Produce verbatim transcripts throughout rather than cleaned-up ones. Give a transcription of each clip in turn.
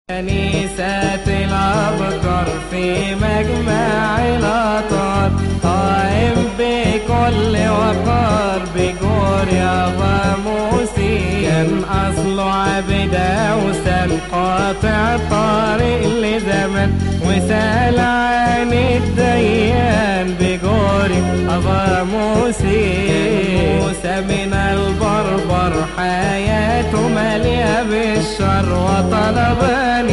كنيسة الأبكار في مجمع الأطهار، قائم بكل وقار بجور يابا موسي. كان أصله عبدا وسال قاطع طريق لزمن، وسأل عن الديان بجور يابا موسي. موسى من البربر حياته مالية بالشر، وطلب أن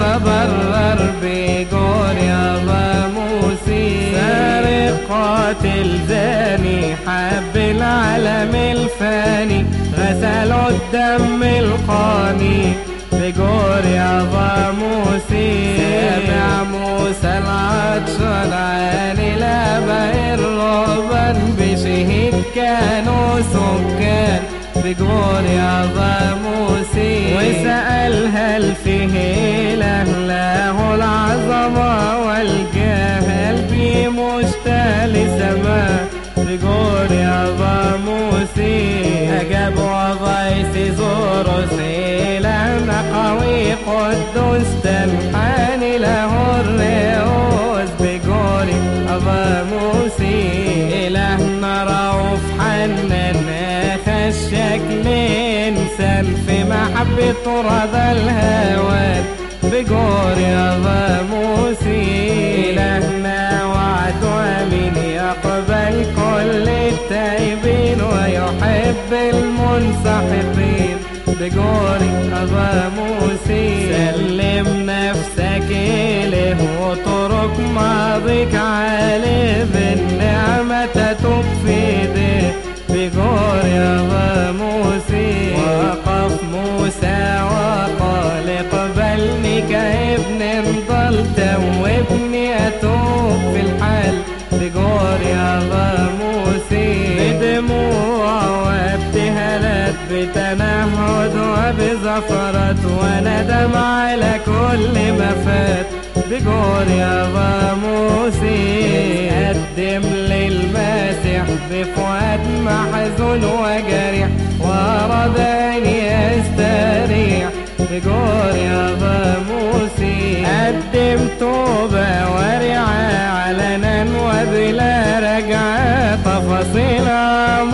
يتبرر بجور يابا موسي. سارق قاتل زاني حب العالم الفاني، غسلوا الدم القاني بجور يابا موسي. سامع موسى العطشان عن الآباء الرهبان، بشهيد كانوا سكان بجور يابا موسي. وسأل هل فيه إله له العظمة والجاه، قلبي مشتاق لسماه بجور يابا موسي. أجاب وغيث زورس إلهنا قوي قدوس، تنحني له الرؤوس بجور يابا موسي. إلهنا رؤوف حنان الشكل إنسان، في محبته رضى الهوان بجور يابا موسي. إلهنا وعد أمين يقبل كل التائبين، ويحب المنسحقين بجور يابا موسي. سلم نفسك إليه وترك ماضيك عليه، بالنعمة تتوب في ايديه بجور يابا موسي. وقف موسى وقال اقبلني كابن ضل، توبني اتوب في الحال بجور يابا موسي. بدموع وابتهالات بتنهد وبزفرات، وندم على كل ما فات بجور يابا موسي. قدم للمسيح بفؤاد محزون وجريح، وأراد أن يستريح بجور يابا موسي. قدم توبة ورعاية علنا وبلا رجعة، تفاصيلها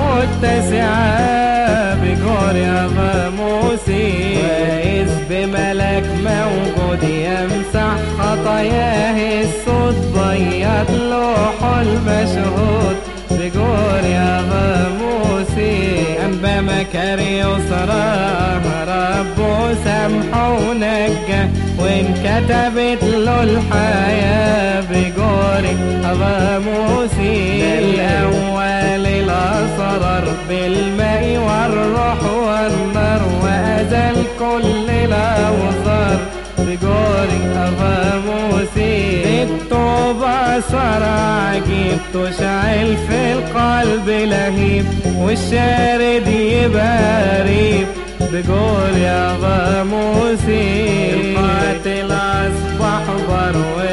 متسعة بجور يابا موسي. وإذ بملك موجود يمسح خطاياه الصوت، بيض لوحه المشهود بجور يابا موسي. أنبا مكاريوس راه ربه سامحه ونجاه، وانكتبت له الحياة بجور يابا موسي. الأول الأسرار بالماء والروح والنار، وأزل كل الأوزار بجور يابا موسي. التوبة صار عجيب تشعل في القلب لهيب، والشارد يبقى قريب بجور يابا موسي. القاتل أصبح بر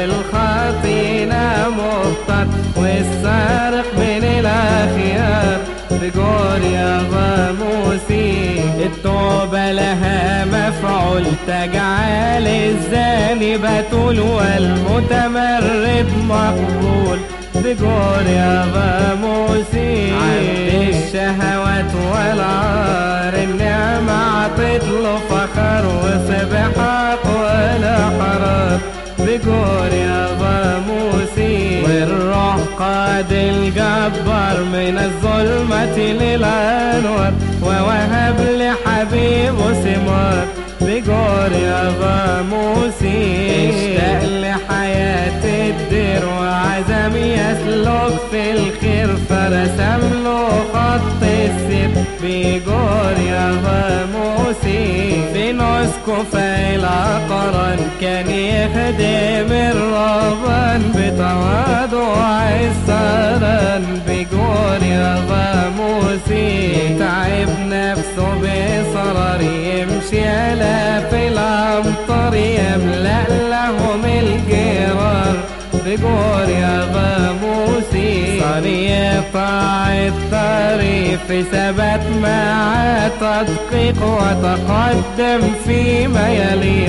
والخاطينا مختار، والسارق من الأخيار بجور يابا موسي. التوبة لها مفعول تجعل الزاني بتول، والمتمرد مقبول بجور يابا موسي. عند الشهوات والعار النعمة عطت له فخر، وسبحات ولا حرار بجور يابا موسي. والروح قاد الجبار من الظلمة للأنوار، ووهب لحبيبه ثمار بجور يابا موسي. اشتاق لحياة الدير وعزم يسلك في الخير، فرسم له خط السير بجور يابا موسي. في نسكه في العقران كان يخدم الرهبان، بتواضع السران بجور يابا موسي. تعب نفسه بإصرار يمشي آلاف الأمطار، يملأ لهم الجرار بجور يابا موسي. صار يقطع الطريق في ثبات مع تدقيق، وتقدم فيما يليق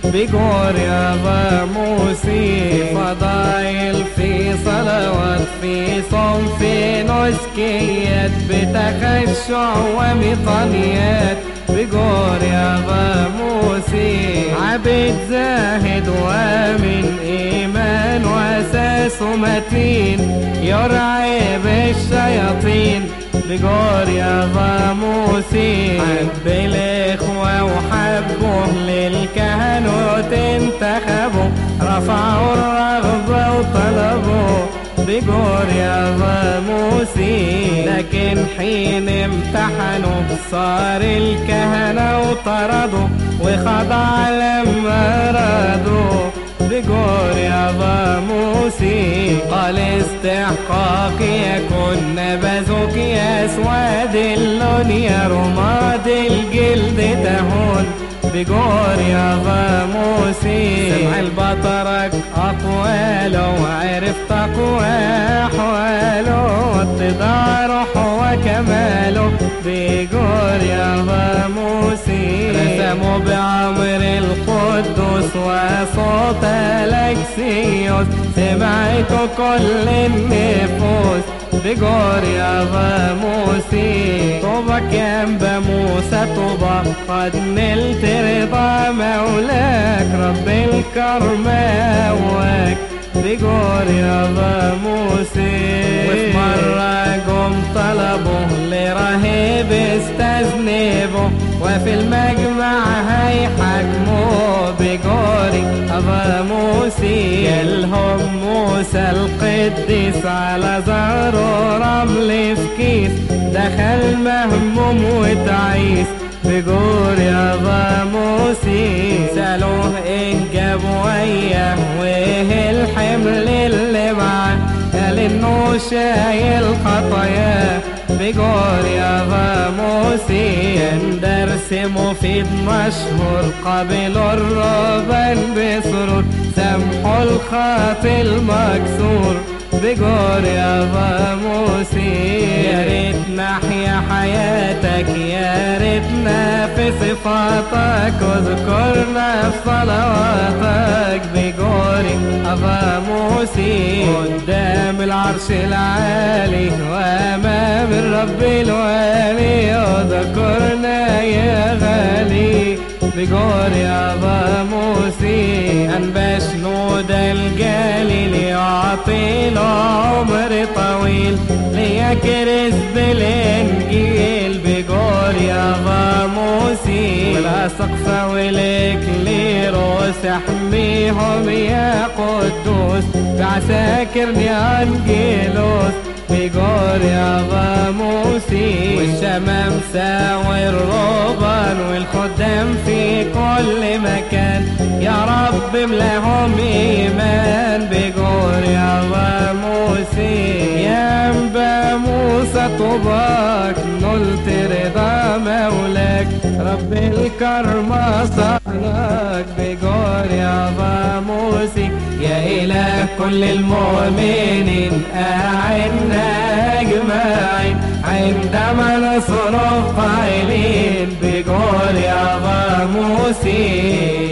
بجور يا باموسي، فضايل في صلوات في صوم في نسكيات بتخشع ومطنيات بجور يا باموسي، عبد زاهد ومن إيمان وأساسه متين يرعي بالشياطين بجور يا باموسي، حب الإخوة وحبه للكهنوت انتخبوا رفعوا الرغبة وطلبوا بجور يا باموسي، لكن حين امتحنوا صار الكهنة وطردوا وخضع لما رادوا بجور يا باموسي، قال استحقاق يكون نبذك يا اسود اللون يا رماد الجلد تهون بجور يا باموسي، سمع البطرك أقواله وعرف تقوى أحواله واتضاع روحه وكماله بجور يا باموسي، رسموا بعمر القدوس وصوت الأكسيوس سمعته كل النفوس بجور يا باموسي، طوبك يا أنبا موسى طوبى قد نلت رضا مولاك رب الكرم أواك بجور يا باموسي، وفي مرة جم طلبوا لراهب استذنبوا وفي المجمع هيحكموا بجوري باموسي، جالهم موسى القديس على زهره رمل في كيس دخل مهموم وتعيس بجور يا باموسي، سألوه ايه جاب وياه وايه الحمل اللي معاه قال انه شايل خطاياه بجور يا باموسي، كان درس مفيد مشهور قبلوا الرهبان بسرور سامحوا الخاطئ المكسور بجور يا باموسي، يا ريت نحيا حياتك يا ريتنا في صفاتك واذكرنا في صلواتك بجوري باموسي، قدام العرش العالي وامام الرب الوالي اذكرنا يا غالي بجور يا باموسي، أنبا شنودة الجليل يعطي له عمر طويل ليكرز بالإنجيل بجور يا باموسي، والأسقفة والإكليروس احميهم يا قدوس بعساكر أنجيلوس بجور يا باموسي، والشمامسة والرهبان والخدام في كل مكان يا رب املاهم إيمان بجور يا باموسي، يا أنبا موسى طوباك نلت رضا مولاك رب الكرم صانك بجور يا باموسي، يا إله كل المؤمنين أعنا أجمعين عندما نصرف قائلين بجور يا باموسي.